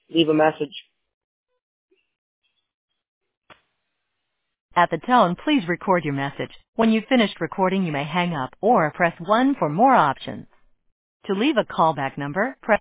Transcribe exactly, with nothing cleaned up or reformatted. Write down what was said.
leave a message. At the tone, please record your message. When you've finished recording, you may hang up or press one for more options. To leave a callback number, press